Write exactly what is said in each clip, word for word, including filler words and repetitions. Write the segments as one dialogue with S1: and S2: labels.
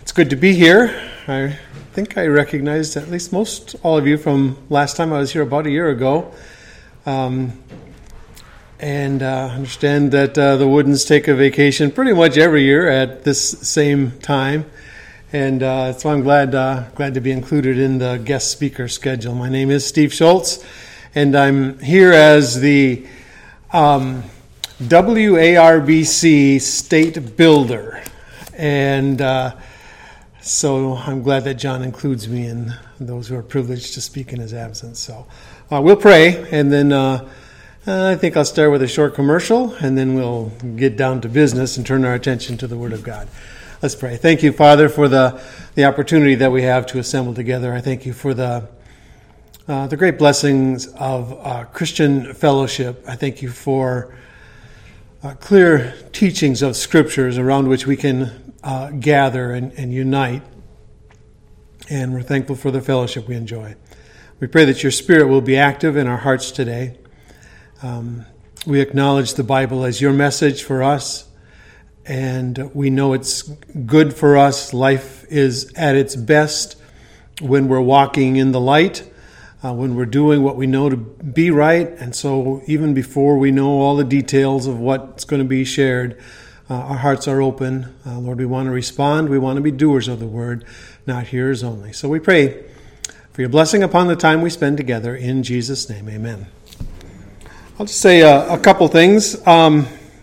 S1: It's good to be here. I think I recognized at least most all of you from last time I was here about a year ago. Um, and uh, understand that uh, the Woodens take a vacation pretty much every year at this same time. And uh, so I'm glad uh, glad to be included in the guest speaker schedule. My name is Steve Schultz, and I'm here as the um, W A R B C State Builder. And uh, so I'm glad that John includes me in those who are privileged to speak in his absence. So uh, we'll pray, and then uh, I think I'll start with a short commercial, and then we'll get down to business and turn our attention to the Word of God. Let's pray. Thank you, Father, for the, the opportunity that we have to assemble together. I thank you for the uh, the great blessings of uh, Christian fellowship. I thank you for uh, clear teachings of Scriptures around which we can uh, gather and, and unite. And we're thankful for the fellowship we enjoy. We pray that your Spirit will be active in our hearts today. Um, we acknowledge the Bible as your message for us. And we know it's good for us. Life is at its best when we're walking in the light, uh, when we're doing what we know to be right. And so even before we know all the details of what's going to be shared, uh, our hearts are open. Uh, Lord, we want to respond. We want to be doers of the word, not hearers only. So we pray for your blessing upon the time we spend together. In Jesus' name, amen. I'll just say a, a couple things. Um,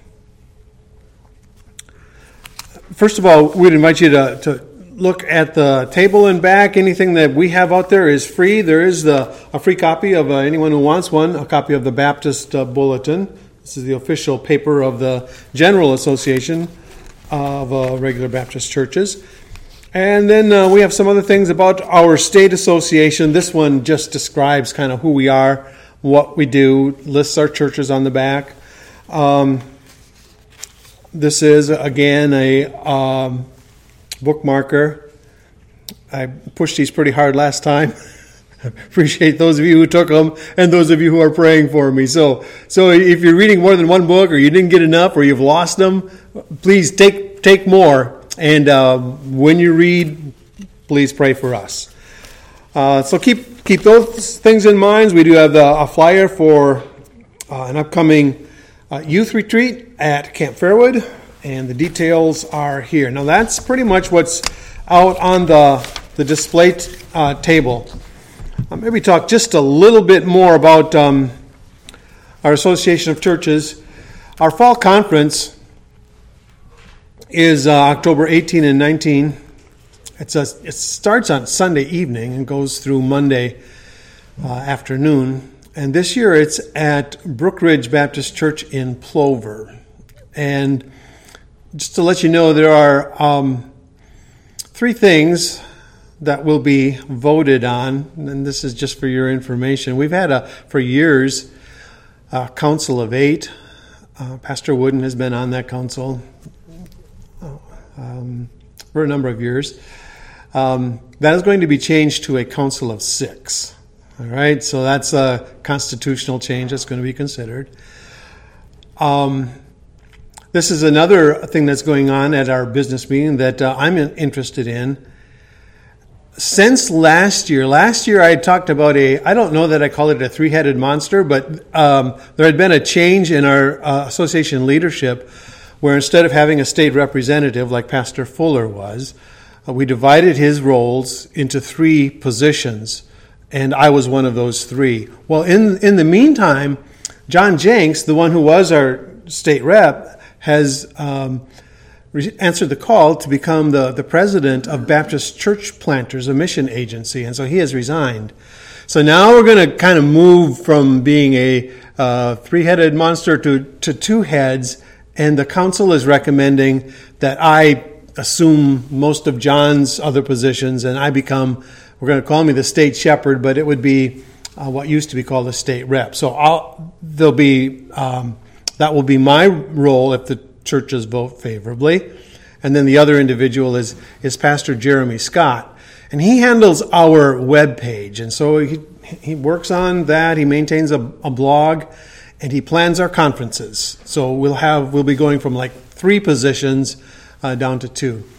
S1: First of all, we'd invite you to, to look at the table and back. Anything that we have out there is free. There is the, a free copy of uh, anyone who wants one, a copy of the Baptist uh, Bulletin. This is the official paper of the General Association of uh, Regular Baptist Churches. And then uh, we have some other things about our state association. This one just describes kind of who we are, what we do, lists our churches on the back. Um This is, again, a um, bookmarker. I pushed these pretty hard last time. Appreciate those of you who took them and those of you who are praying for me. So so if you're reading more than one book or you didn't get enough or you've lost them, please take take more. And uh, when you read, please pray for us. Uh, so keep, keep those things in mind. We do have the, a flyer for uh, an upcoming Uh, youth retreat at Camp Fairwood, and the details are here. Now that's pretty much what's out on the the display t- uh, table. I'll maybe talk just a little bit more about um, our Association of Churches. Our fall conference is uh, October eighteenth and nineteenth. It's a, it starts on Sunday evening and goes through Monday uh, afternoon. And this year it's at Brook Ridge Baptist Church in Plover. And just to let you know, there are um, three things that will be voted on. And this is just for your information. We've had, a, for years, a council of eight. Uh, Pastor Wooden has been on that council um, for a number of years. Um, that is going to be changed to a council of six. All right, so that's a constitutional change that's going to be considered. Um, this is another thing that's going on at our business meeting that uh, I'm interested in. Since last year, last year I had talked about a, I don't know that I call it a three-headed monster, but um, there had been a change in our uh, association leadership where instead of having a state representative like Pastor Fuller was, uh, we divided his roles into three positions. And I was one of those three. Well, in in the meantime, John Jenks, the one who was our state rep, has um, re- answered the call to become the, the president of Baptist Church Planters, a mission agency. And so he has resigned. So now we're going to kind of move from being a uh, three-headed monster to, to two heads. And the council is recommending that I assume most of John's other positions and I become... We're going to call me the state shepherd, but it would be uh, what used to be called a state rep. So I'll, there'll be um, that will be my role if the churches vote favorably. And then the other individual is is Pastor Jeremy Scott, and he handles our web page. And so he he works on that. He maintains a, a blog, and he plans our conferences. So we'll have we'll be going from like three positions uh, down to two.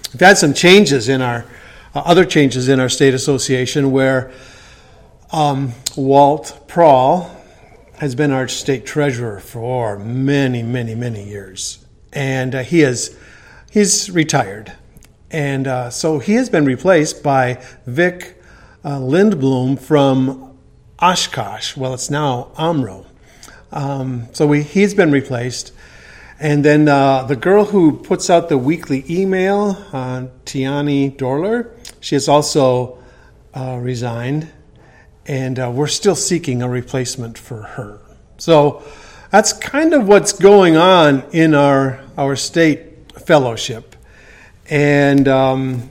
S1: we've had some changes in our, uh, other changes in our state association where um, Walt Prawl has been our state treasurer for many, many, many years. And uh, he is, he's retired. And uh, so he has been replaced by Vic uh, Lindblom from Oshkosh. Well, it's now Omro. Um, so we, he's been replaced. And then uh, the girl who puts out the weekly email, uh, Tiani Dorler, she has also uh, resigned. And uh, we're still seeking a replacement for her. So that's kind of what's going on in our, our state fellowship. And um,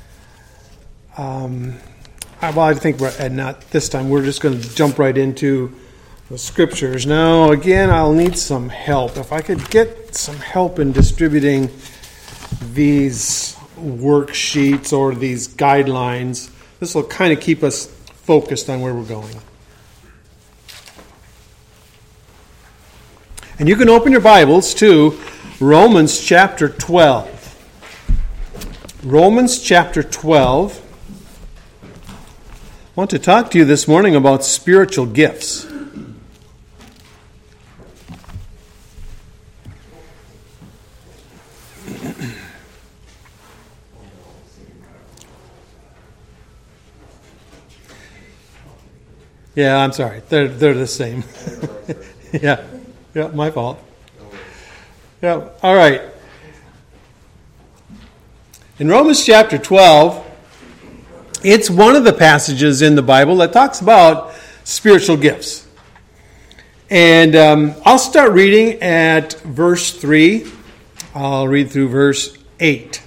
S1: um, well, I think we're and not this time. We're just going to jump right into the scriptures. Now, again, I'll need some help. If I could get some help in distributing these worksheets or these guidelines, this will kind of keep us focused on where we're going. And you can open your Bibles to Romans chapter twelve. Romans chapter twelve. I want to talk to you this morning about spiritual gifts. Yeah, I'm sorry. They're they're the same. yeah. Yeah, my fault. Yeah. All right. In Romans chapter twelve, it's one of the passages in the Bible that talks about spiritual gifts. And um, I'll start reading at verse three. I'll read through verse eight.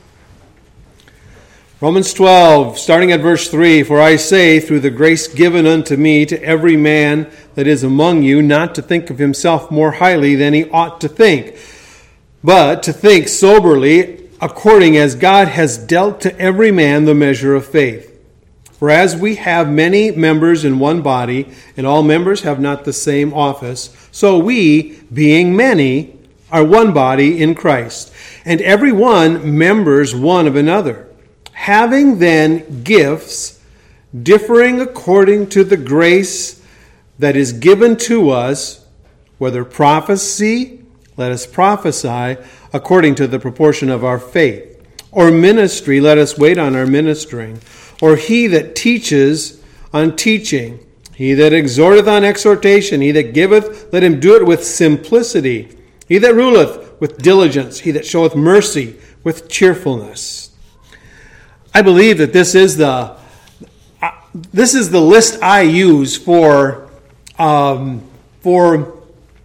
S1: Romans twelve, starting at verse three, "For I say, through the grace given unto me, to every man that is among you, not to think of himself more highly than he ought to think, but to think soberly, according as God has dealt to every man the measure of faith. For as we have many members in one body, and all members have not the same office, so we, being many, are one body in Christ, and every one members one of another. Having then gifts differing according to the grace that is given to us, whether prophecy, let us prophesy according to the proportion of our faith, or ministry, let us wait on our ministering, or he that teaches on teaching, he that exhorteth on exhortation, he that giveth, let him do it with simplicity, he that ruleth with diligence, he that showeth mercy with cheerfulness." I believe that this is the uh, this is the list I use for um, for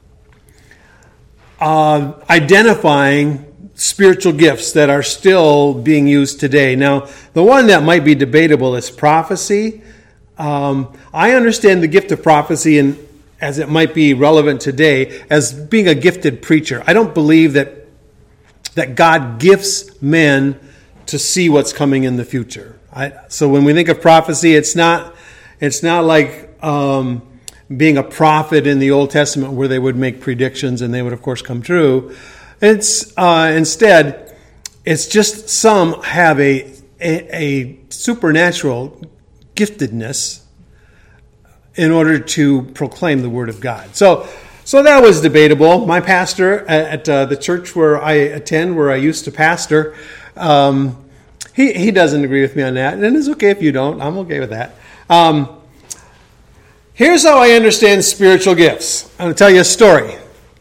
S1: uh, identifying spiritual gifts that are still being used today. Now, the one that might be debatable is prophecy. Um, I understand the gift of prophecy, and as it might be relevant today, as being a gifted preacher. I don't believe that that God gifts men to see what's coming in the future. I, so when we think of prophecy, it's not it's not like um, being a prophet in the Old Testament where they would make predictions and they would, of course, come true. It's uh, instead, it's just some have a, a a supernatural giftedness in order to proclaim the Word of God. So, so that was debatable. My pastor at uh, the church where I attend, where I used to pastor, um, he he doesn't agree with me on that, and it's okay if you don't. I'm okay with that. Um, here's how I understand spiritual gifts. I'm going to tell you a story.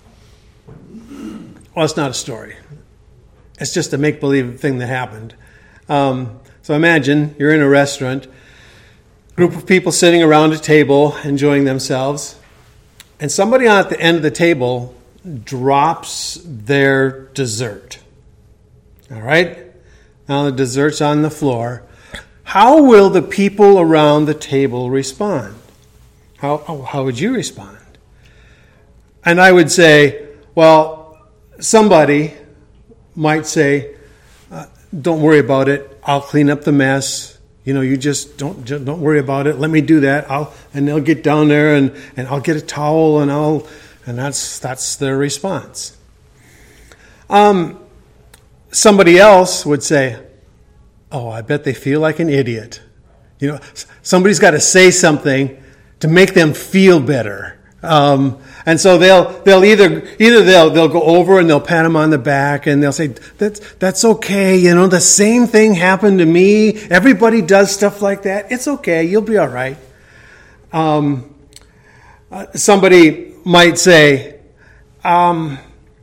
S1: Well, it's not a story. It's just a make-believe thing that happened. Um, so imagine you're in a restaurant, group of people sitting around a table enjoying themselves, and somebody at the end of the table drops their dessert. All right? Now the dessert's on the floor. How will the people around the table respond? How, how would you respond? And I would say, well, somebody might say, uh, don't worry about it. I'll clean up the mess. You know, you just don't don't worry about it. Let me do that. I'll and they'll get down there and, and I'll get a towel and I'll and that's that's their response. Um, somebody else would say, oh, I bet they feel like an idiot. You know, somebody's got to say something to make them feel better. Um, and so they'll they'll either either they'll they'll go over and they'll pat them on the back and they'll say, that's that's okay, you know, the same thing happened to me. Everybody does stuff like that. It's okay, you'll be all right. Um, uh, somebody might say, um,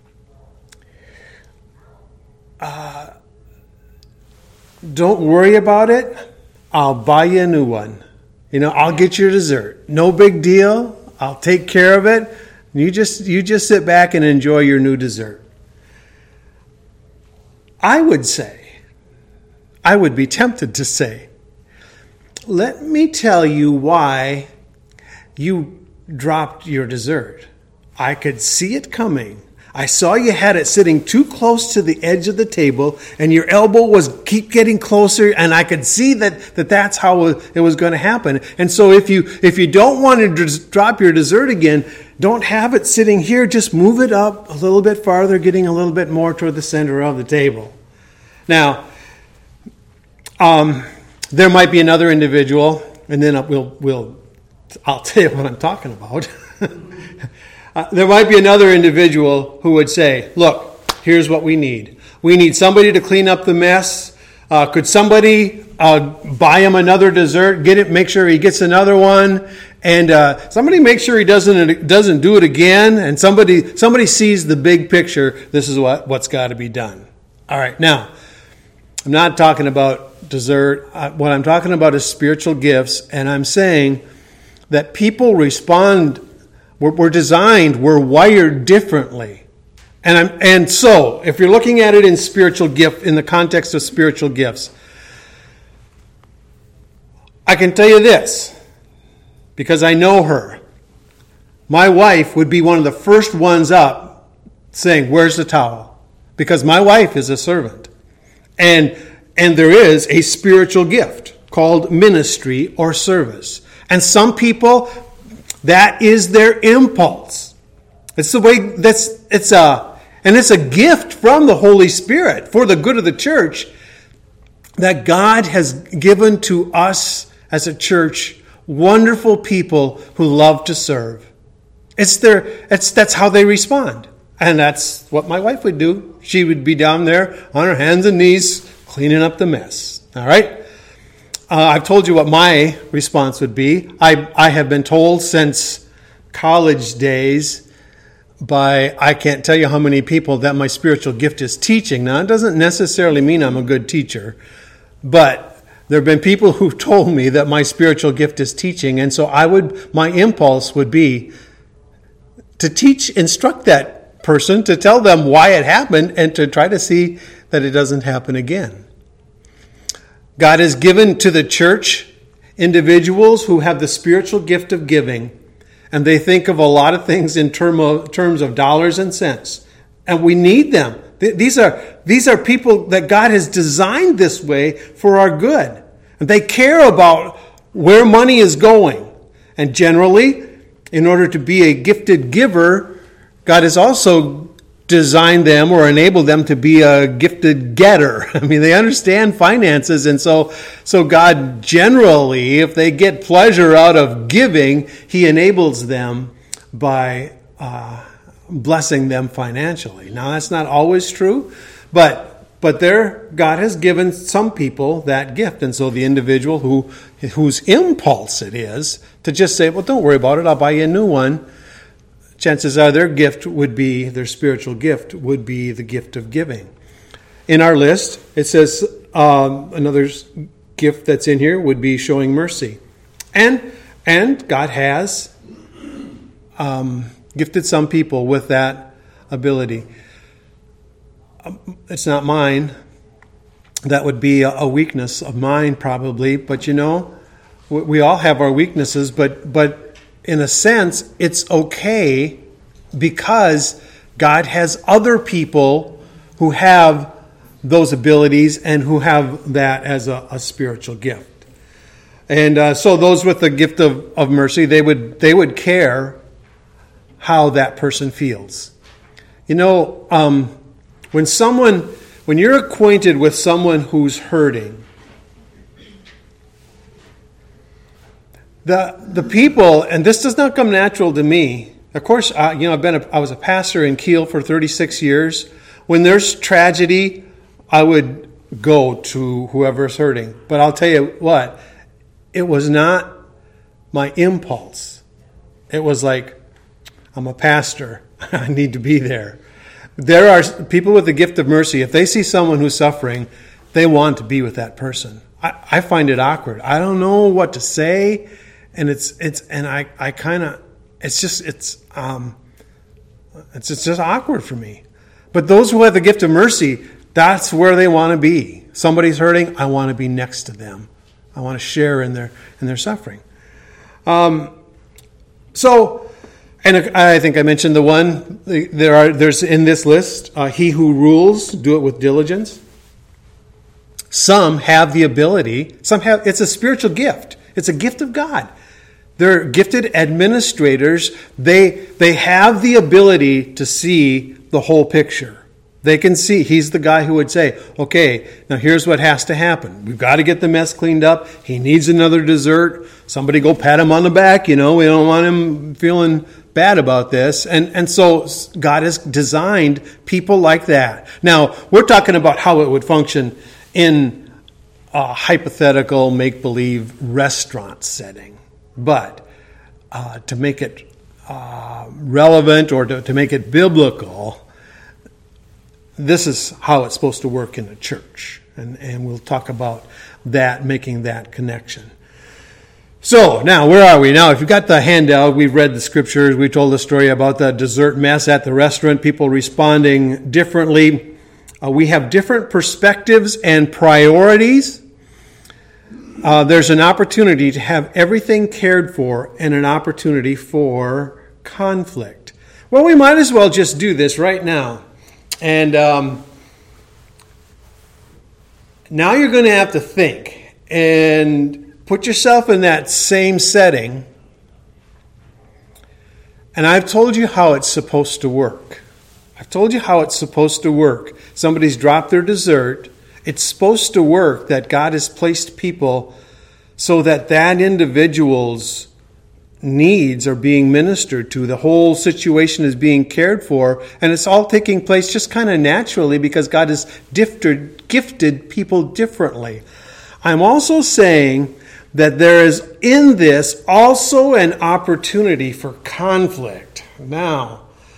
S1: uh, don't worry about it. I'll buy you a new one. You know, I'll get your dessert. No big deal. I'll take care of it. You just you just sit back and enjoy your new dessert. I would say, I would be tempted to say, let me tell you why you dropped your dessert. I could see it coming. I saw you had it sitting too close to the edge of the table, and your elbow was keep getting closer, and I could see that, that that's how it was going to happen. And so if you if you don't want to just drop your dessert again, don't have it sitting here. Just move it up a little bit farther, getting a little bit more toward the center of the table. Now, um, there might be another individual, and then we'll we'll I'll tell you what I'm talking about. Uh, there might be another individual who would say, look, here's what we need. We need somebody to clean up the mess. Uh, could somebody uh, buy him another dessert, get it, make sure he gets another one, and uh, somebody make sure he doesn't doesn't do it again, and somebody somebody sees the big picture. This is what, what's got to be done. All right, now, I'm not talking about dessert. Uh, what I'm talking about is spiritual gifts, and I'm saying that people respond. We're, we're designed, we're wired differently. And I'm, and so, if you're looking at it in spiritual gift, in the context of spiritual gifts, I can tell you this, because I know her. My wife would be one of the first ones up saying, where's the towel? Because my wife is a servant. And, and there is a spiritual gift called ministry or service. And some people, that is their impulse. It's the way that's it's a and it's a gift from the Holy Spirit for the good of the church that God has given to us as a church, wonderful people who love to serve. It's their it's that's how they respond. And that's what my wife would do. She would be down there on her hands and knees cleaning up the mess. All right? Uh, I've told you what my response would be. I, I have been told since college days by, I can't tell you how many people, that my spiritual gift is teaching. Now, it doesn't necessarily mean I'm a good teacher, but there have been people who've told me that my spiritual gift is teaching, and so I would, my impulse would be to teach, instruct that person, to tell them why it happened, and to try to see that it doesn't happen again. God has given to the church individuals who have the spiritual gift of giving, and they think of a lot of things in term of, terms of dollars and cents. And we need them. These are, these are people that God has designed this way for our good. And they care about where money is going. And generally, in order to be a gifted giver, God has also designed them or enabled them to be a gifted getter. I mean, they understand finances, and so so God generally, if they get pleasure out of giving, He enables them by uh, blessing them financially. Now, that's not always true, but but there, God has given some people that gift, and so the individual who whose impulse it is to just say, well, don't worry about it, I'll buy you a new one, chances are their gift would be, their spiritual gift would be the gift of giving. In our list, it says um, another gift that's in here would be showing mercy. And and God has um, gifted some people with that ability. Um, it's not mine. That would be a, a weakness of mine probably. But you know, we, we all have our weaknesses, but but in a sense, it's okay because God has other people who have those abilities and who have that as a, a spiritual gift. And uh, so those with the gift of, of mercy, they would they would care how that person feels. You know, um, when someone when you're acquainted with someone who's hurting, the the people, and this does not come natural to me. Of course, I, you know, I've been a, I was a pastor in Kiel for thirty-six years. When there's tragedy, I would go to whoever's hurting. But I'll tell you what, it was not my impulse. It was like, I'm a pastor. I need to be there. There are people with the gift of mercy. If they see someone who's suffering, they want to be with that person. I, I find it awkward. I don't know what to say, and it's it's and I, I kind of it's just it's um it's it's just awkward for me. But those who have the gift of mercy, that's where they want to be. Somebody's hurting, I want to be next to them. I want to share in their in their suffering. Um, so. And I think I mentioned the one, there are, there's in this list, uh, he who rules, do it with diligence. Some have the ability, some have, it's a spiritual gift. It's a gift of God. They're gifted administrators. They, they have the ability to see the whole picture. They can see, he's the guy who would say, okay, now here's what has to happen. We've got to get the mess cleaned up. He needs another dessert. Somebody go pat him on the back, you know, we don't want him feeling bad about this. And, and so God has designed people like that. Now, we're talking about how it would function in a hypothetical make-believe restaurant setting. But uh, to make it uh, relevant or to, to make it biblical, this is how it's supposed to work in a church. And, and we'll talk about that, making that connection. So, now, where are we? Now, if you've got the handout, we've read the scriptures, we told the story about the dessert mess at the restaurant, people responding differently. Uh, we have different perspectives and priorities. Uh, there's an opportunity to have everything cared for and an opportunity for conflict. Well, we might as well just do this right now. And um, now you're going to have to think and put yourself in that same setting. And I've told you how it's supposed to work. I've told you how it's supposed to work. Somebody's dropped their dessert. It's supposed to work that God has placed people so that that individual's needs are being ministered to. The whole situation is being cared for. And it's all taking place just kind of naturally because God has gifted, gifted people differently. I'm also saying that there is in this also an opportunity for conflict. Now,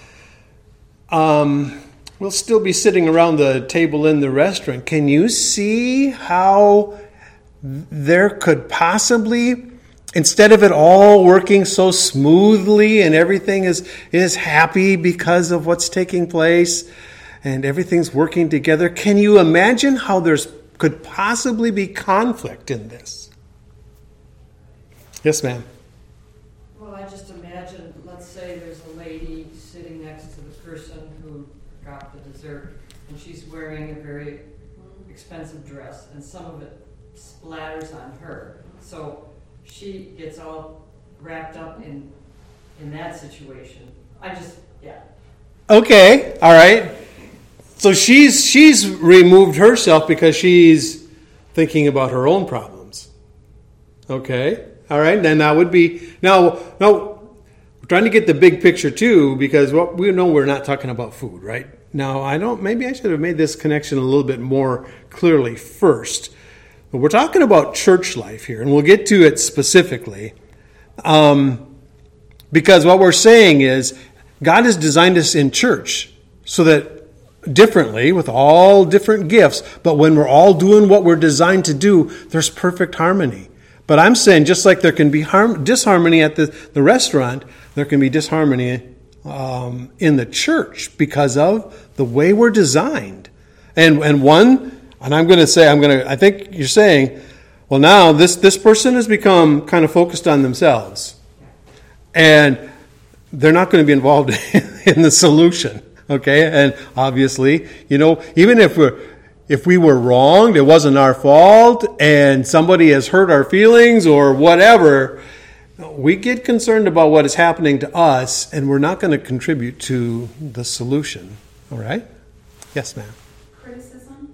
S1: um, we'll still be sitting around the table in the restaurant. Can you see how there could possibly, instead of it all working so smoothly and everything is, is happy because of what's taking place and everything's working together, can you imagine how there's could possibly be conflict in this? Yes, ma'am.
S2: Well, I just imagine, let's say there's a lady sitting next to the person who got the dessert, and she's wearing a very expensive dress, and some of it splatters on her. So she gets all wrapped up in in that situation. I just, yeah.
S1: Okay, all right. So she's she's removed herself because she's thinking about her own problems. Okay, all right. Then that would be now. No, we're trying to get the big picture too, because what we know, we're not talking about food, right? Now, I don't. Maybe I should have made this connection a little bit more clearly first. But we're talking about church life here, and we'll get to it specifically. Um, because what we're saying is God has designed us in church so that differently, with all different gifts, but when we're all doing what we're designed to do, there's perfect harmony. But I'm saying just like there can be harm, disharmony at the, the restaurant, there can be disharmony um, in the church because of the way we're designed. And and one, and I'm going to say, I'm going to, I think you're saying, well, now this, this person has become kind of focused on themselves. And they're not going to be involved in the solution. Okay, and obviously, you know, even if we're if we were wronged, it wasn't our fault, and somebody has hurt our feelings or whatever, we get concerned about what is happening to us, and we're not going to contribute to the solution. All right? Yes, ma'am.
S3: Criticism.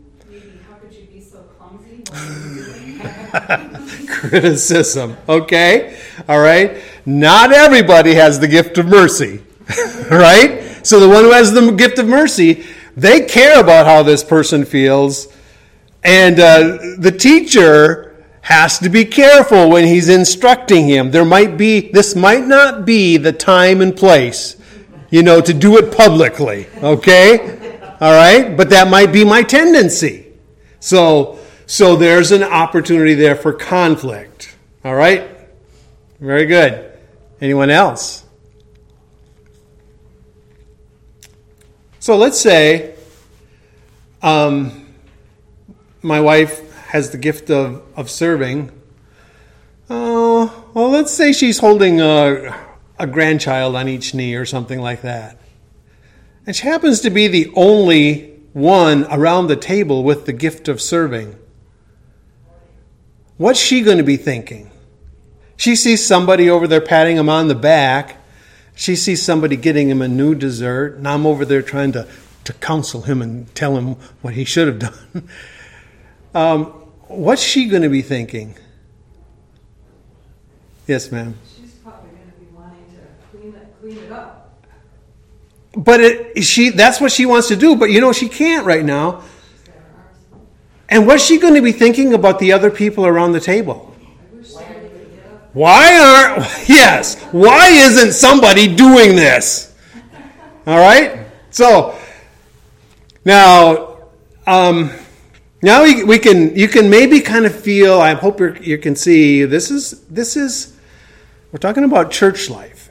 S1: Criticism. Okay. All right. Not everybody has the gift of mercy. Right? So the one who has the gift of mercy, they care about how this person feels. And uh, the teacher has to be careful when he's instructing him. There might be, this might not be the time and place, you know, to do it publicly. Okay? All right? But that might be my tendency. So, so there's an opportunity there for conflict. All right? Very good. Anyone else? So let's say um, my wife has the gift of, of serving. Uh, well, let's say she's holding a, a grandchild on each knee or something like that. And she happens to be the only one around the table with the gift of serving. What's she going to be thinking? She sees somebody over there patting him on the back. She sees somebody getting him a new dessert, and I'm over there trying to, to counsel him and tell him what he should have done. um, what's she going to be thinking? Yes, ma'am.
S2: She's probably going to be wanting to clean it, clean it up.
S1: But it, she that's what she wants to do, but you know, she can't right now. And what's she going to be thinking about the other people around the table? Why aren't, yes, why isn't somebody doing this? All right? So, now, um, now we, we can, you can maybe kind of feel, I hope you're, you can see, this is, this is, we're talking about church life.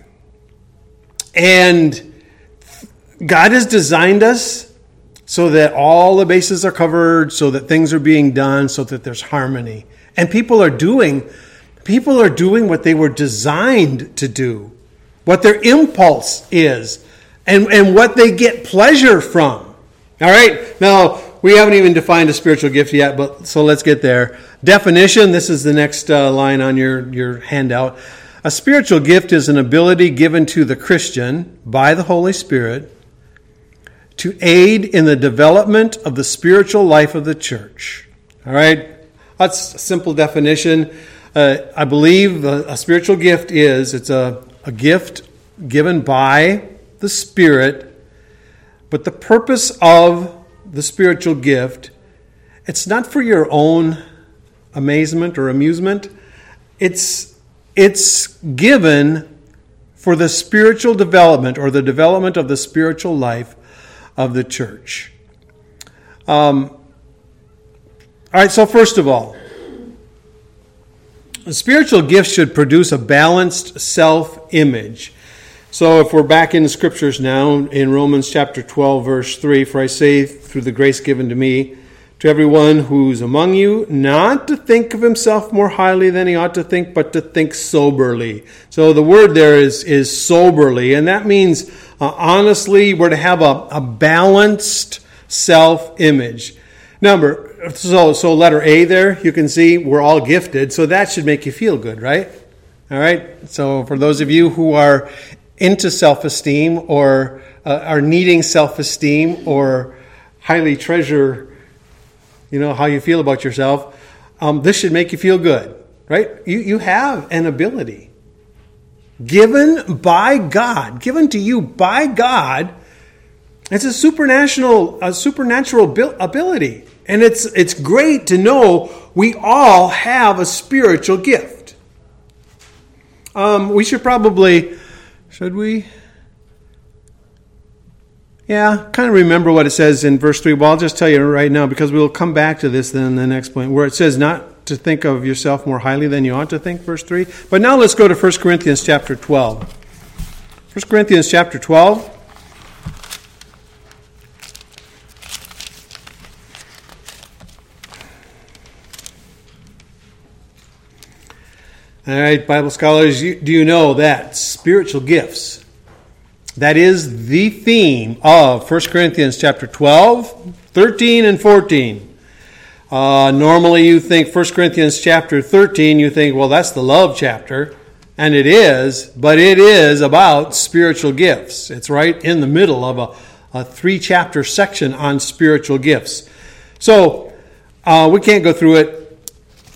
S1: And God has designed us so that all the bases are covered, so that things are being done, so that there's harmony. And people are doing People are doing what they were designed to do, what their impulse is, and, and what they get pleasure from. All right? Now, we haven't even defined a spiritual gift yet, but so let's get there. Definition, this is the next uh, line on your, your handout. A spiritual gift is an ability given to the Christian by the Holy Spirit to aid in the development of the spiritual life of the church. All right? That's a simple definition. Uh, I believe a, a spiritual gift is, it's a, a gift given by the Spirit, but the purpose of the spiritual gift, it's not for your own amazement or amusement. It's, it's given for the spiritual development or the development of the spiritual life of the church. Um, all right, so first of all, a spiritual gift should produce a balanced self-image. So if we're back in the scriptures now, in Romans chapter twelve, verse three, for I say through the grace given to me, to everyone who's among you, not to think of himself more highly than he ought to think, but to think soberly. So the word there is, is soberly, and that means uh, honestly, we're to have a, a balanced self-image. Number, so so letter A there, you can see we're all gifted, so that should make you feel good, right? All right? So for those of you who are into self-esteem or uh, are needing self-esteem or highly treasure, you know, how you feel about yourself, um, this should make you feel good, right? You, you have an ability given by God, given to you by God. It's a supernatural, a supernatural ability. And it's it's great to know we all have a spiritual gift. Um, we should probably, should we? Yeah, kind of remember what it says in verse three. Well, I'll just tell you right now because we'll come back to this then in the next point where it says not to think of yourself more highly than you ought to think, verse three. But now let's go to First Corinthians chapter twelve. First Corinthians chapter twelve. All right, Bible scholars, you, do you know that spiritual gifts, that is the theme of First Corinthians chapter twelve, thirteen, and fourteen. Uh, normally you think First Corinthians chapter thirteen, you think, well, that's the love chapter. And it is, but it is about spiritual gifts. It's right in the middle of a, a three-chapter section on spiritual gifts. So uh, we can't go through it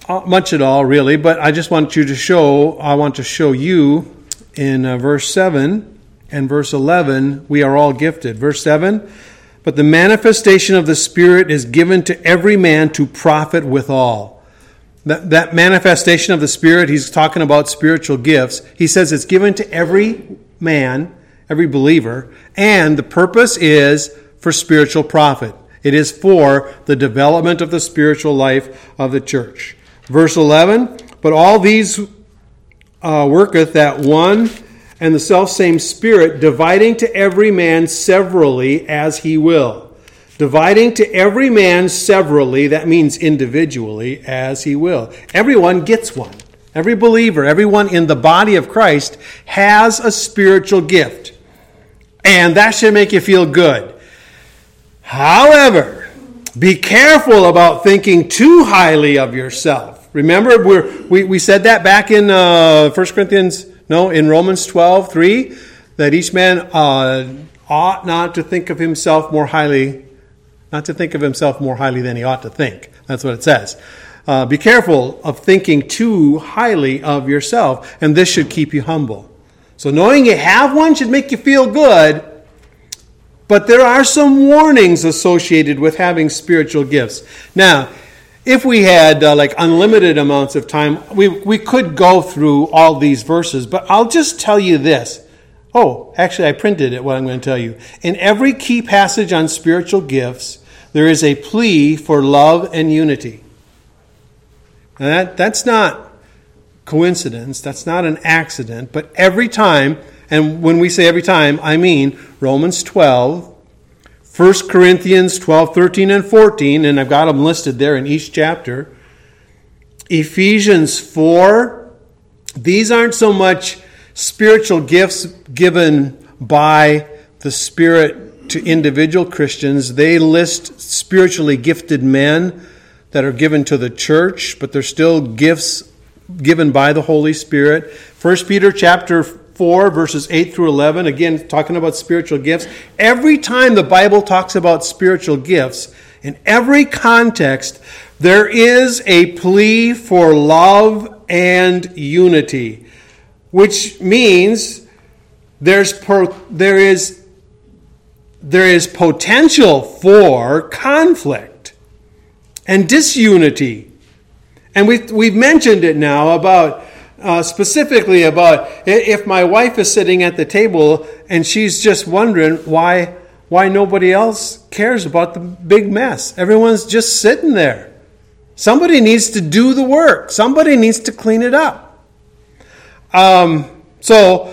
S1: uh, much at all, really, but I just want you to show, I want to show you in uh, verse seven and verse eleven, we are all gifted. Verse seven, but the manifestation of the Spirit is given to every man to profit withal. That, that manifestation of the Spirit, he's talking about spiritual gifts. He says it's given to every man, every believer, and the purpose is for spiritual profit. It is for the development of the spiritual life of the church. Verse eleven, but all these uh, worketh that one and the selfsame Spirit, dividing to every man severally as he will. Dividing to every man severally, that means individually, as he will. Everyone gets one. Every believer, everyone in the body of Christ has a spiritual gift. And that should make you feel good. However, be careful about thinking too highly of yourself. Remember, we're, we we said that back in uh, First Corinthians, no, in Romans twelve three, that each man uh, ought not to think of himself more highly Not to think of himself more highly than he ought to think. That's what it says. Uh, be careful of thinking too highly of yourself, and this should keep you humble. So knowing you have one should make you feel good, but there are some warnings associated with having spiritual gifts. Now, if we had uh, like unlimited amounts of time, we, we could go through all these verses, but I'll just tell you this. Oh, actually, I printed it, what I'm going to tell you. In every key passage on spiritual gifts, there is a plea for love and unity. And that, that's not coincidence. That's not an accident. But every time, and when we say every time, I mean Romans twelve, First Corinthians twelve, thirteen, and fourteen, and I've got them listed there in each chapter. Ephesians four, these aren't so much spiritual gifts given by the Spirit to individual Christians. They list spiritually gifted men that are given to the church, but they're still gifts given by the Holy Spirit. First Peter chapter four, verses eight through eleven, again, talking about spiritual gifts. Every time the Bible talks about spiritual gifts, in every context, there is a plea for love and unity, which means there's per, there is there is potential for conflict and disunity. And we've, we've mentioned it now about, uh, specifically about if my wife is sitting at the table and she's just wondering why, why nobody else cares about the big mess. Everyone's just sitting there. Somebody needs to do the work. Somebody needs to clean it up. Um, so,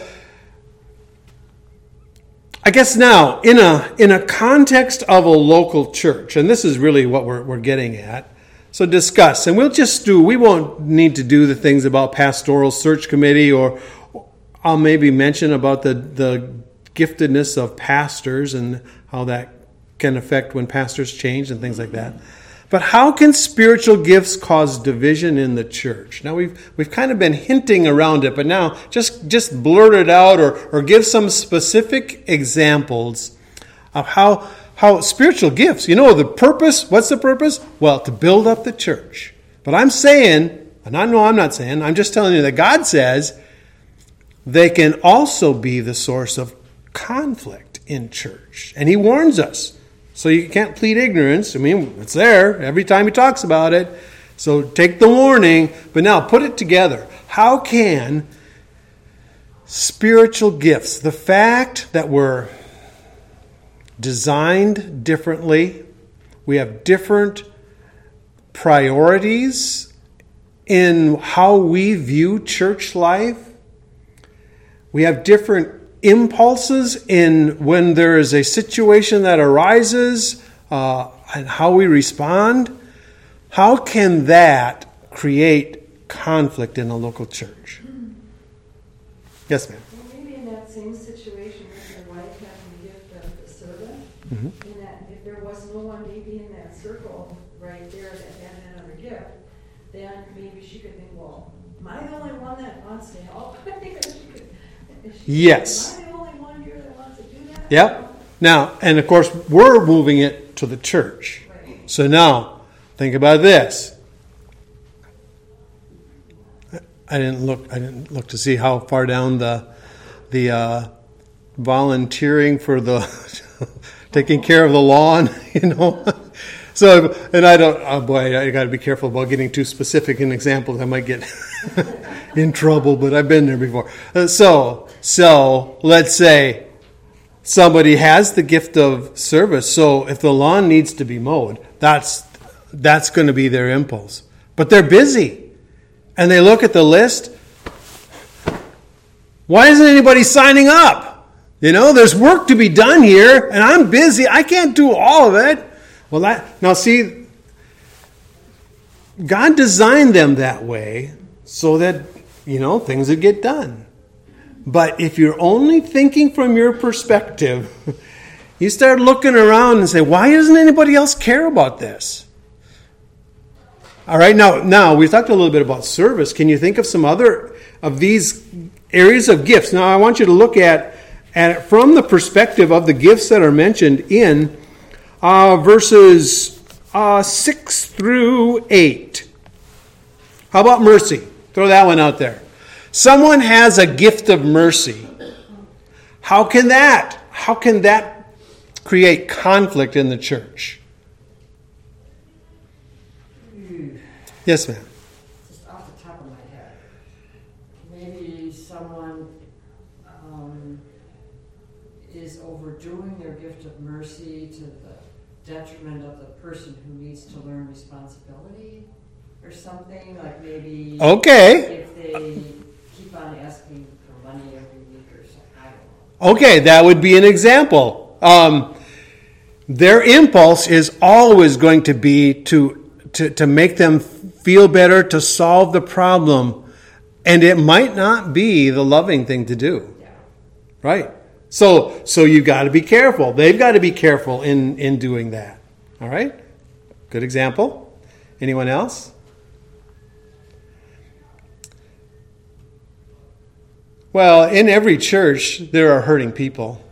S1: I guess now, in a in a context of a local church, and this is really what we're we're getting at, so discuss, and we'll just do, we won't need to do the things about pastoral search committee, or I'll maybe mention about the, the giftedness of pastors and how that can affect when pastors change and things like that. But how can spiritual gifts cause division in the church? Now, we've we've kind of been hinting around it, but now just, just blurt it out or, or give some specific examples of how, how spiritual gifts, you know, the purpose, what's the purpose? Well, to build up the church. But I'm saying, and I know I'm not saying, I'm just telling you that God says they can also be the source of conflict in church. And he warns us. So you can't plead ignorance. I mean, it's there every time he talks about it. So take the warning. But now put it together. How can spiritual gifts, the fact that we're designed differently, we have different priorities in how we view church life, we have different impulses in when there is a situation that arises uh, and how we respond. How can that create conflict in a local church? Yes, ma'am.
S3: Well, maybe in that same situation with your wife having the gift of the servant,
S1: Mm-hmm.
S3: in that if there was no one maybe in that circle right there that had another gift, then maybe she could think, well, am I the only one that wants to help? she could, she
S1: Yes.
S3: Am I the only one here that wants to do that?
S1: Yep. Now, and of course, we're moving it to the church.
S3: Right.
S1: So now, think about this. I didn't look. I didn't look to see how far down the the uh, volunteering for the taking care of the lawn. You know. So, and I don't. Oh boy, I got to be careful about getting too specific in examples. I might get in trouble. But I've been there before. Uh, so, so let's say somebody has the gift of service. So, if the lawn needs to be mowed, that's that's going to be their impulse. But they're busy. And they look at the list. Why isn't anybody signing up? You know, there's work to be done here, and I'm busy. I can't do all of it. Well, that, now see, God designed them that way so that, you know, things would get done. But if you're only thinking from your perspective, you start looking around and say, why doesn't anybody else care about this? All right, now, now we've talked a little bit about service. Can you think of some other of these areas of gifts? Now, I want you to look at, at it from the perspective of the gifts that are mentioned in uh, verses uh, six through eight. How about mercy? Throw that one out there. Someone has a gift of mercy. How can that? How can that create conflict in the church? Yes, ma'am.
S2: Just off the top of my head, maybe someone um, is overdoing their gift of mercy to the detriment of the person who needs to learn responsibility or something, like maybe
S1: Okay.
S2: if they keep on asking for money every week or something. I don't know.
S1: Okay, that would be an example. Um, their impulse is always going to be to, to, to make them feel better, to solve the problem. And it might not be the loving thing to do.
S2: Yeah.
S1: Right? So so you've got to be careful. They've got to be careful in, in doing that. All right? Good example. Anyone else? Well, in every church, there are hurting people.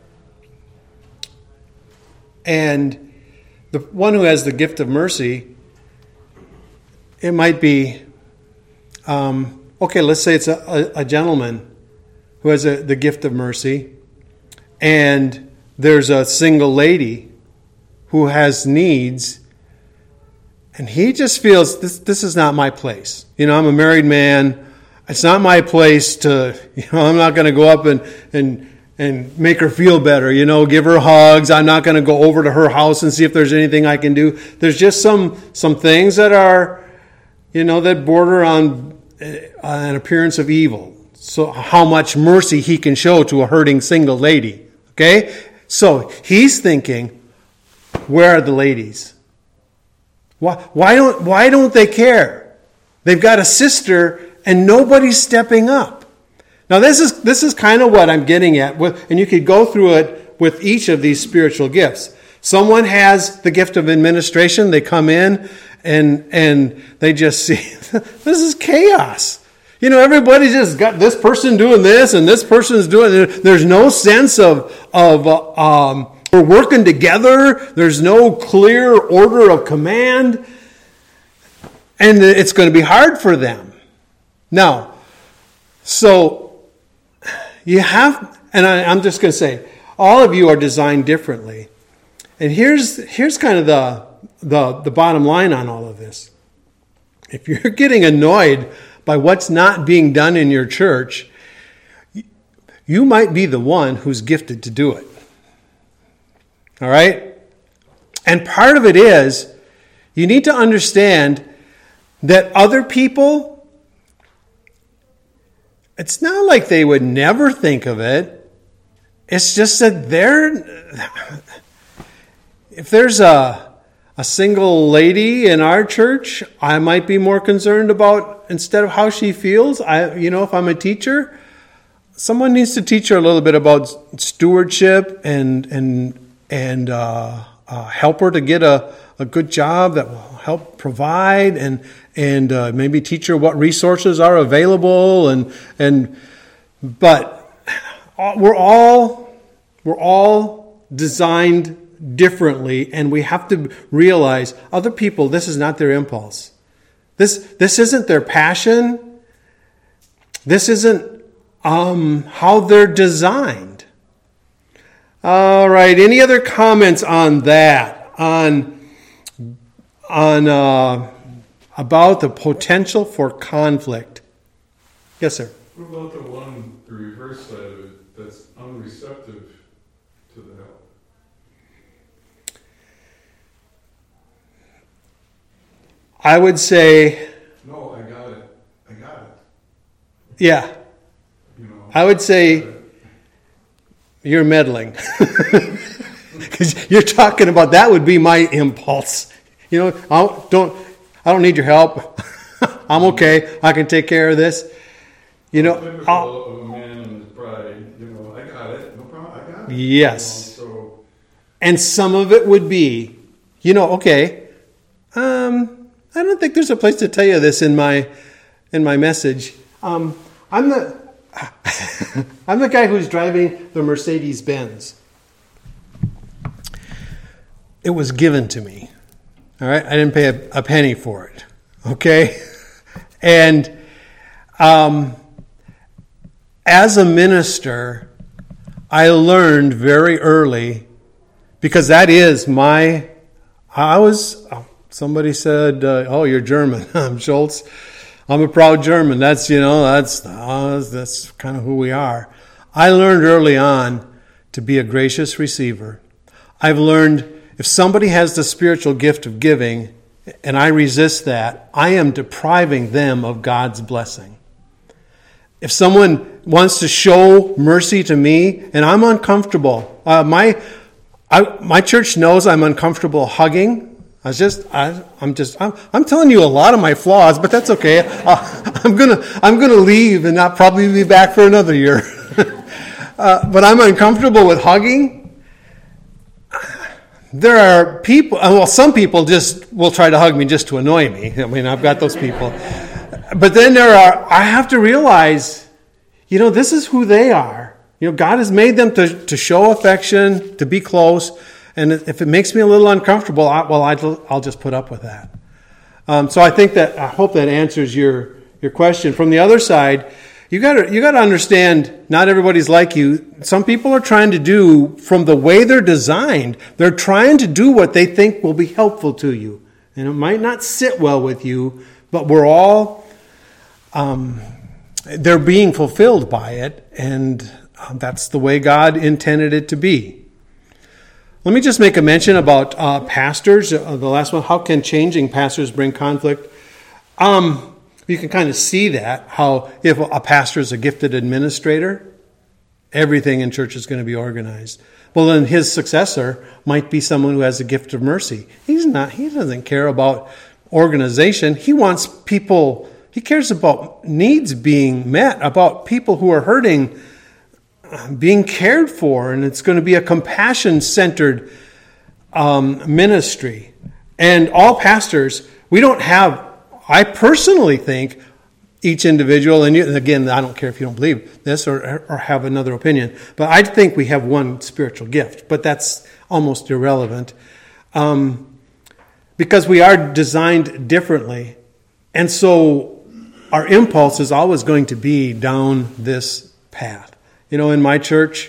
S1: And the one who has the gift of mercy, it might be, um, okay, let's say it's a, a, a gentleman who has a, the gift of mercy, and there's a single lady who has needs, and he just feels, this, this is not my place. You know, I'm a married man. It's not my place to, you know, I'm not going to go up and, and, and make her feel better, you know, give her hugs. I'm not going to go over to her house and see if there's anything I can do. There's just some, some things that are, you know, that border on uh, an appearance of evil. So how much mercy he can show to a hurting single lady. Okay? So he's thinking, where are the ladies? Why, why don't, why don't they care? They've got a sister and nobody's stepping up. Now this is, this is kind of what I'm getting at with, and you could go through it with each of these spiritual gifts. Someone has the gift of administration. They come in and and they just see, this is chaos. You know, everybody just got this person doing this and this person is doing it. There's no sense of, of uh, um, we're working together. There's no clear order of command. And it's going to be hard for them. Now, so you have, and I, I'm just going to say, all of you are designed differently. And here's here's kind of the, the the bottom line on all of this. If you're getting annoyed by what's not being done in your church, you might be the one who's gifted to do it. All right? And part of it is, you need to understand that other people, it's not like they would never think of it. It's just that they're, if there's a, a single lady in our church, I might be more concerned about, instead of how she feels, I, you know, if I'm a teacher, someone needs to teach her a little bit about stewardship and, and, and, uh, uh, help her to get a, a good job that will help provide, and and uh, maybe teach her what resources are available, and and but we're all we're all designed differently, and we have to realize other people, this is not their impulse. This this isn't their passion. This isn't um, how they're designed. All right. Any other comments on that? On on uh, about the potential for conflict? Yes, sir.
S4: What about the one, the reverse side of it, that's unreceptive to the help?
S1: I would say,
S4: No, I got it. I got it.
S1: yeah.
S4: You know.
S1: I would say you're meddling. Because you're talking about, that would be my impulse. You know, I don't, I don't need your help. I'm okay. I can take care of this. You know,
S4: typical
S1: I'll,
S4: of a man and his pride. You know, I got it. No problem. I got it.
S1: Yes.
S4: You know, so
S1: and some of it would be, you know, okay, um, I don't think there's a place to tell you this in my in my message. Um, I'm the I'm the guy who's driving the Mercedes Benz. It was given to me. All right, I didn't pay a, a penny for it. Okay, and um, as a minister, I learned very early, because that is my. I was. Somebody said, uh, "Oh, you're German." I'm Schultz. I'm a proud German. That's you know that's uh, that's kind of who we are. I learned early on to be a gracious receiver. I've learned if somebody has the spiritual gift of giving, and I resist that, I am depriving them of God's blessing. If someone wants to show mercy to me, and I'm uncomfortable, uh, my I, my church knows I'm uncomfortable hugging. I was just, I, I'm just, I'm, I'm telling you a lot of my flaws, but that's okay. Uh, I'm gonna, I'm gonna leave and not probably be back for another year. uh, but I'm uncomfortable with hugging. There are people, well, some people just will try to hug me just to annoy me. I mean, I've got those people. But then there are, I have to realize, you know, this is who they are. You know, God has made them to, to show affection, to be close. And if it makes me a little uncomfortable, I, well, I'll, I'll just put up with that. Um, so I think that, I hope that answers your, your question. From the other side, you got you got to understand, not everybody's like you. Some people are trying to do, from the way they're designed, they're trying to do what they think will be helpful to you. And it might not sit well with you, but we're all, um, they're being fulfilled by it. And that's the way God intended it to be. Let me just make a mention about uh, pastors. Uh, the last one, how can changing pastors bring conflict? Um, you can kind of see that, how if a pastor is a gifted administrator, everything in church is going to be organized. Well, then his successor might be someone who has a gift of mercy. He's not. He doesn't care about organization. He wants people. He cares about needs being met, about people who are hurting being cared for, and it's going to be a compassion-centered um, ministry. And all pastors, we don't have, I personally think, each individual, and, you, and again, I don't care if you don't believe this or, or have another opinion, but I think we have one spiritual gift, but that's almost irrelevant. Um, because we are designed differently, and so our impulse is always going to be down this path. You know, in my church,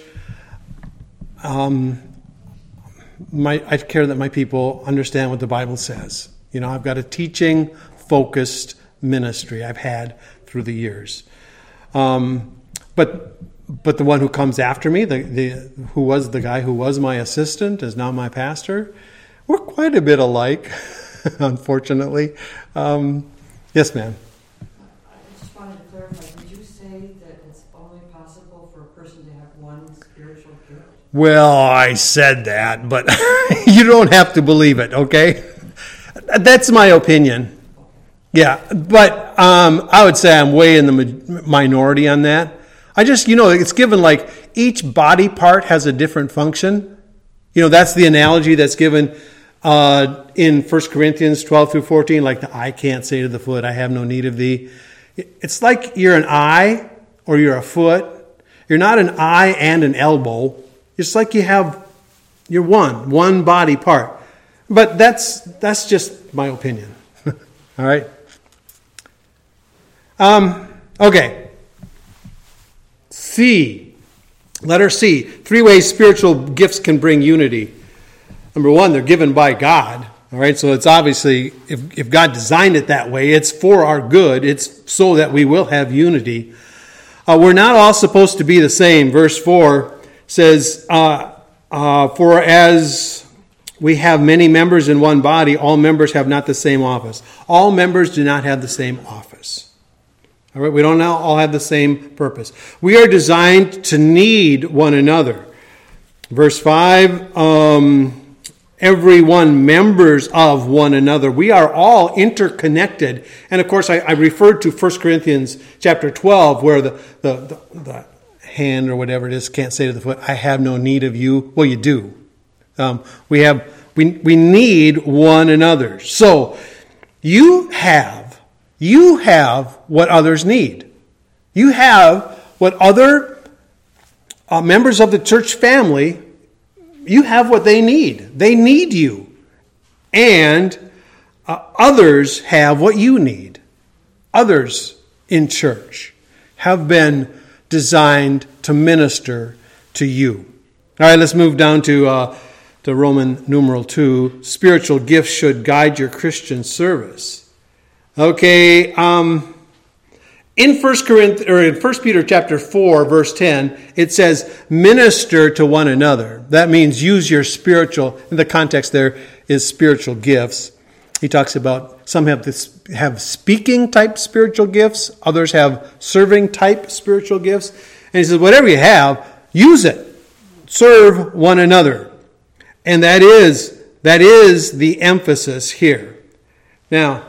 S1: um, my, I care that my people understand what the Bible says. You know, I've got a teaching-focused ministry I've had through the years. Um, but but the one who comes after me, the, the who was the guy who was my assistant, is now my pastor. We're quite a bit alike, unfortunately. Um, yes, ma'am.
S2: I just wanted to clarify. Did you say that it's only possible for a person to have one spiritual gift?
S1: Well, I said that, but you don't have to believe it, okay? That's my opinion. Yeah, but um, I would say I'm way in the ma- minority on that. I just, you know, it's given like each body part has a different function. You know, that's the analogy that's given uh, in First Corinthians twelve through fourteen, like the eye can't say to the foot, I have no need of thee. It's like you're an eye or you're a foot. You're not an eye and an elbow. It's like you have, you're one, one body part. But that's that's just my opinion. All right? Um, okay. C. Letter C. Three ways spiritual gifts can bring unity. Number one, they're given by God. All right, so it's obviously, if, if God designed it that way, it's for our good. It's so that we will have unity. Uh, we're not all supposed to be the same. Verse four says, uh, uh, for as we have many members in one body, all members have not the same office. All members do not have the same office. All right, we don't all have the same purpose. We are designed to need one another. Verse five, um... everyone members of one another. We are all interconnected. And of course, I, I referred to First Corinthians chapter twelve, where the, the, the, the hand or whatever it is can't say to the foot, I have no need of you. Well, you do. Um, we have we we need one another. So you have you have what others need. You have what other uh, members of the church family, you have what they need. They need you. And uh, others have what you need. Others in church have been designed to minister to you. All right, let's move down to, uh, to Roman numeral two. Spiritual gifts should guide your Christian service. Okay, um... In First Corinthians, or in First Peter chapter four, verse ten, it says, minister to one another. That means use your spiritual, in the context there is spiritual gifts. He talks about some have this, have speaking type spiritual gifts, others have serving type spiritual gifts. And he says, whatever you have, use it. Serve one another. And that is, that is the emphasis here. Now,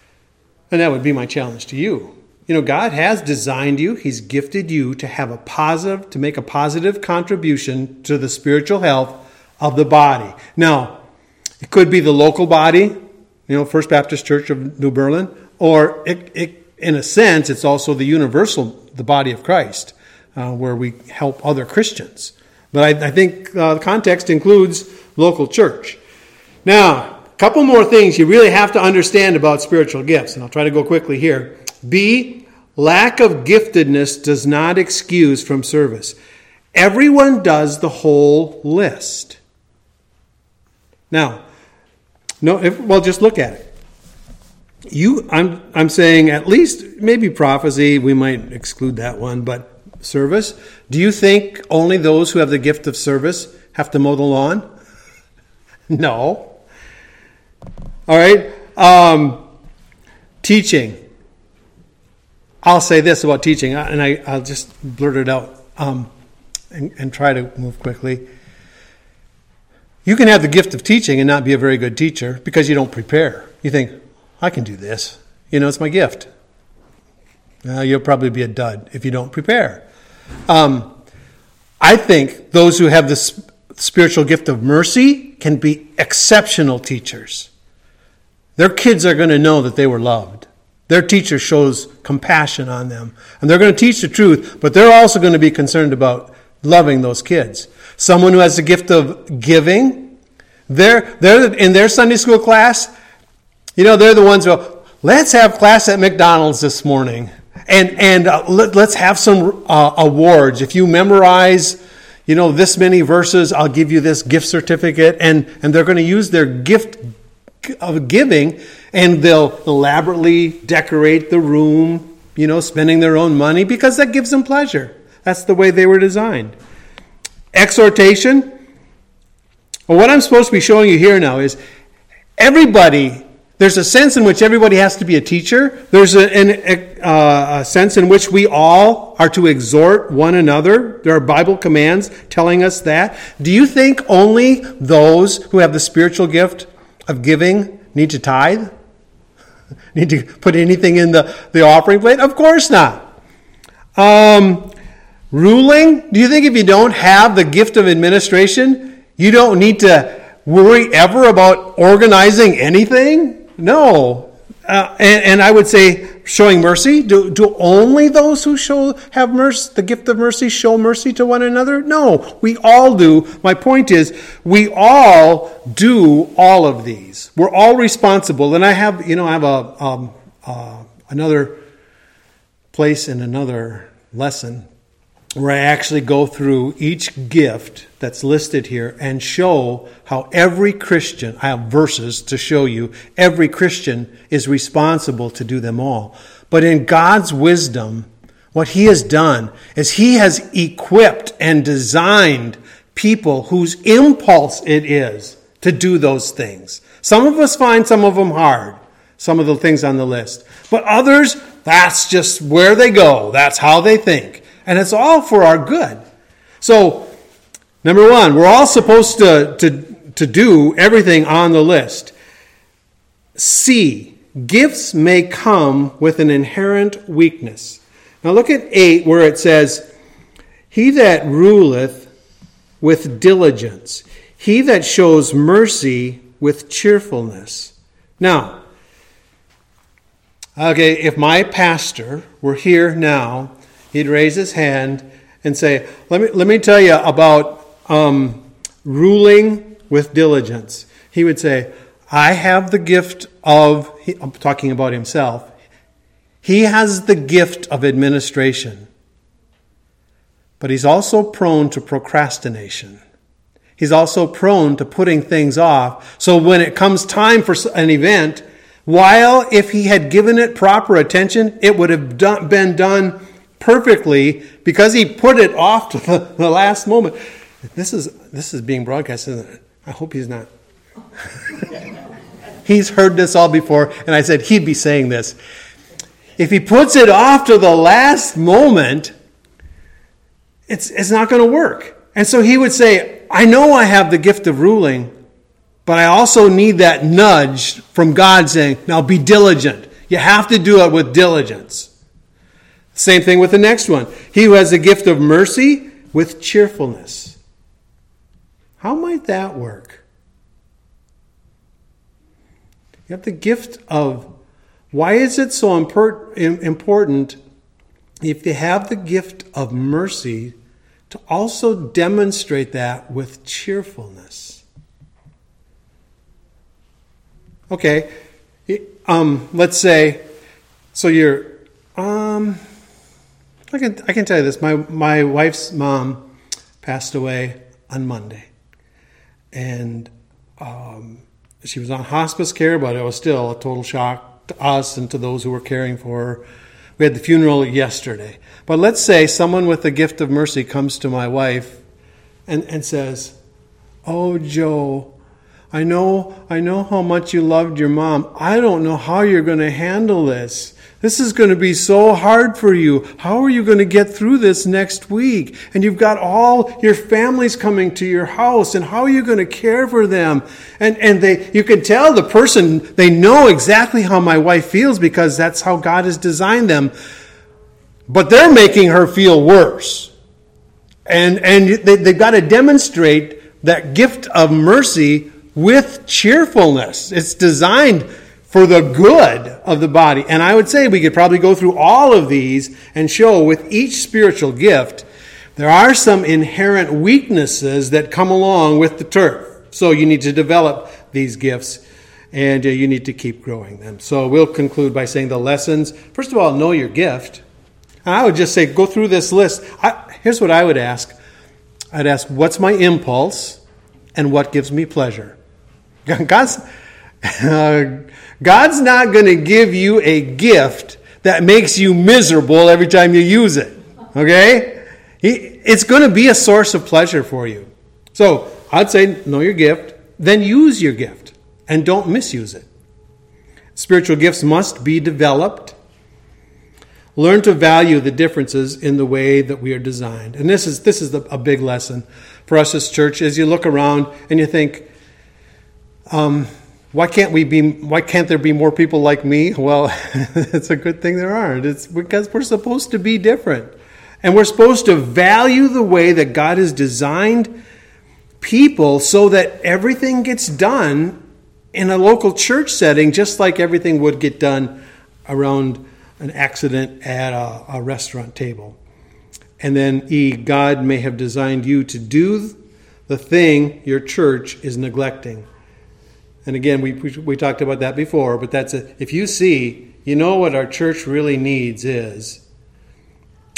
S1: and that would be my challenge to you. You know, God has designed you. He's gifted you to have a positive, to make a positive contribution to the spiritual health of the body. Now, it could be the local body, you know, First Baptist Church of New Berlin, or it, it, in a sense, it's also the universal, the body of Christ, uh, where we help other Christians. But I, I think uh, the context includes local church. Now, a couple more things you really have to understand about spiritual gifts, and I'll try to go quickly here. B, lack of giftedness does not excuse from service. Everyone does the whole list. Now, no, if, well, just look at it. You, I'm, I'm saying at least maybe prophecy. We might exclude that one, but service. Do you think only those who have the gift of service have to mow the lawn? No. All right. Um, teaching. I'll say this about teaching, and I, I'll just blurt it out um, and, and try to move quickly. You can have the gift of teaching and not be a very good teacher because you don't prepare. You think, I can do this. You know, it's my gift. Uh, you'll probably be a dud if you don't prepare. Um, I think those who have the sp- spiritual gift of mercy can be exceptional teachers. Their kids are going to know that they were loved. Their teacher shows compassion on them. And they're going to teach the truth, but they're also going to be concerned about loving those kids. Someone who has the gift of giving, they're, they're in their Sunday school class, you know, they're the ones who go, let's have class at McDonald's this morning. And and uh, let, let's have some uh, awards. If you memorize, you know, this many verses, I'll give you this gift certificate. And, and they're going to use their gift of giving, and they'll elaborately decorate the room, you know, spending their own money because that gives them pleasure. That's the way they were designed. Exhortation. Well, what I'm supposed to be showing you here now is everybody, there's a sense in which everybody has to be a teacher. There's a, an, a, uh, a sense in which we all are to exhort one another. There are Bible commands telling us that. Do you think only those who have the spiritual gift of giving need to tithe? Need to put anything in the, the offering plate? Of course not. Um, ruling? Do you think if you don't have the gift of administration, you don't need to worry ever about organizing anything? No. Uh, and, and I would say showing mercy. Do, do only those who show have mercy, the gift of mercy, show mercy to one another? No, we all do. My point is, we all do all of these. We're all responsible. And I have, you know, I have a um, uh, another place in another lesson where I actually go through each gift that's listed here and show how every Christian, I have verses to show you, every Christian is responsible to do them all. But in God's wisdom, what He has done is He has equipped and designed people whose impulse it is to do those things. Some of us find some of them hard, some of the things on the list. But others, that's just where they go. That's how they think. And it's all for our good. So, number one, we're all supposed to, to, to do everything on the list. C, gifts may come with an inherent weakness. Now look at eight where it says, he that ruleth with diligence, he that shows mercy with cheerfulness. Now, okay, if my pastor were here now, he'd raise his hand and say, let me, let me tell you about um, ruling with diligence. He would say, I have the gift of, I'm talking about himself, he has the gift of administration, but he's also prone to procrastination. He's also prone to putting things off. So when it comes time for an event, while if he had given it proper attention, it would have done, been done perfectly, because he put it off to the, the last moment. This is this is being broadcast, isn't it? I hope he's not. He's heard this all before, and I said he'd be saying this. If he puts it off to the last moment, it's it's not going to work. And so he would say, I know I have the gift of ruling, but I also need that nudge from God saying, now be diligent. You have to do it with diligence. Same thing with the next one. He who has the gift of mercy with cheerfulness. How might that work? You have the gift of, why is it so important if you have the gift of mercy to also demonstrate that with cheerfulness? Okay, um, let's say, so you're, um, I can I can tell you this. My my wife's mom passed away on Monday, and um, she was on hospice care, but it was still a total shock to us and to those who were caring for her. We had the funeral yesterday. But let's say someone with the gift of mercy comes to my wife and, and says, "Oh, Joe, I know I know how much you loved your mom. I don't know how you're going to handle this. This is going to be so hard for you. How are you going to get through this next week? And you've got all your families coming to your house, and how are you going to care for them?" And and they, you can tell the person, they know exactly how my wife feels because that's how God has designed them. But they're making her feel worse. And, and they, they've got to demonstrate that gift of mercy with cheerfulness. It's designed for the good of the body. And I would say we could probably go through all of these and show with each spiritual gift, there are some inherent weaknesses that come along with the turf. So you need to develop these gifts, and uh, you need to keep growing them. So we'll conclude by saying the lessons. First of all, know your gift. And I would just say, go through this list. I, here's what I would ask. I'd ask, what's my impulse and what gives me pleasure? God's... Uh, God's not going to give you a gift that makes you miserable every time you use it. Okay? He, it's going to be a source of pleasure for you. So I'd say know your gift, then use your gift, and don't misuse it. Spiritual gifts must be developed. Learn to value the differences in the way that we are designed. And this is this is the, a big lesson for us as church. As you look around and you think, um, Why can't we be? Why can't there be more people like me? Well, it's a good thing there aren't. It's because we're supposed to be different. And we're supposed to value the way that God has designed people so that everything gets done in a local church setting, just like everything would get done around an accident at a, a restaurant table. And then E, God may have designed you to do the thing your church is neglecting. And again, we, we we talked about that before, but that's a, if you see, you know what our church really needs is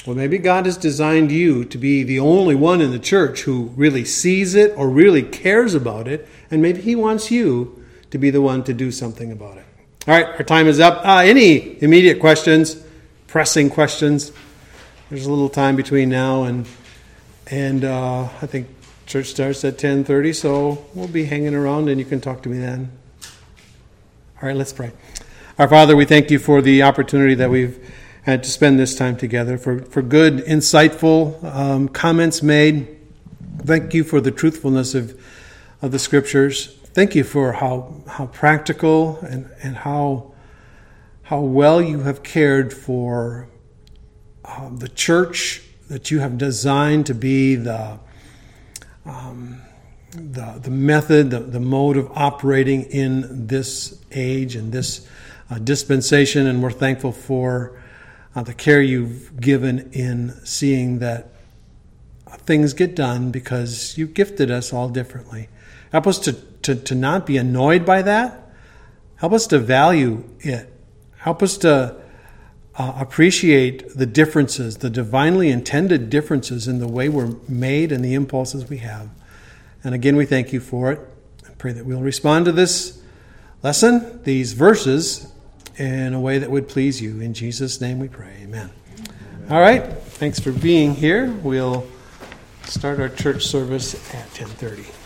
S1: Well, maybe God has designed you to be the only one in the church who really sees it or really cares about it, and maybe He wants you to be the one to do something about it. All right, our time is up. Uh, any immediate questions, pressing questions? There's a little time between now and and uh, I think church starts at ten thirty, so we'll be hanging around and you can talk to me then. All right, let's pray. Our Father, we thank you for the opportunity that we've had to spend this time together, for, for good, insightful um, comments made. Thank you for the truthfulness of, of the Scriptures. Thank you for how how practical and, and how how well you have cared for uh, the church that you have designed to be the um, the the method, the, the mode of operating in this age and this uh, dispensation, and we're thankful for Uh, the care you've given in seeing that things get done because you've gifted us all differently. Help us to, to, to not be annoyed by that. Help us to value it. Help us to uh, appreciate the differences, the divinely intended differences in the way we're made and the impulses we have. And again, we thank you for it. I pray that we'll respond to this lesson, these verses, in a way that would please you. In Jesus' name we pray. Amen. All right. Thanks for being here. We'll start our church service at ten thirty.